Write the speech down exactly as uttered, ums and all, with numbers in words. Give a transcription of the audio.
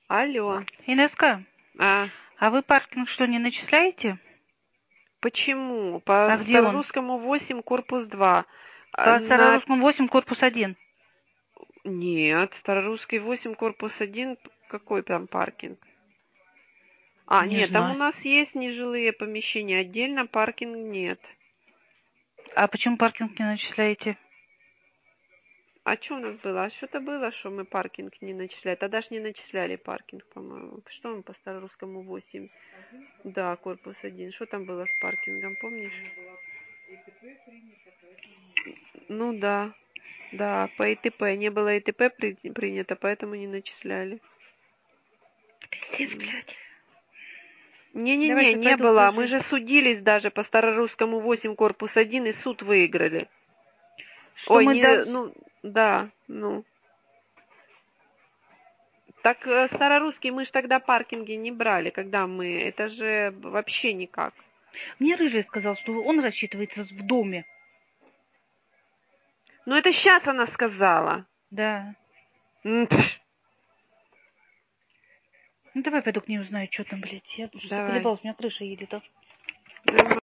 Алло. Инесска, А, а вы паркинг что, не начисляете? почему? По А где он? Старорусскому восемь, корпус два. А, По На... Старорусскому восемь, корпус один. Нет, Старорусский восемь, корпус один. Какой там паркинг? А, Не нет, там у знаю. нас есть нежилые помещения. Отдельно паркинг нет. А почему паркинг не начисляете? А что у нас было? А что-то было, что мы паркинг не начисляли. Тогда ж не начисляли паркинг, по-моему. Что мы по Старорусскому восемь? Да, корпус один. Что там было с паркингом, помнишь? Ну да. Да, по ИТП. Не было ИТП при- принято, поэтому не начисляли. Пиздец, блядь. Давай Не-не-не, сейчас не пойду было. Мы скажи. же судились даже по Старорусскому восемь, корпус один, и суд выиграли. Что Ой, мы не, дальше... ну, да, ну. Так э, Старорусский мы же тогда паркинги не брали, когда мы. Это же вообще никак. Мне Рыжий сказал, что он рассчитывается в доме. Ну это сейчас она сказала. Да. М, пф, Ну давай пойду к ней узнаю, что там, блядь. Я уже Давай. заколебалась, у меня крыша едет, а. Нормально.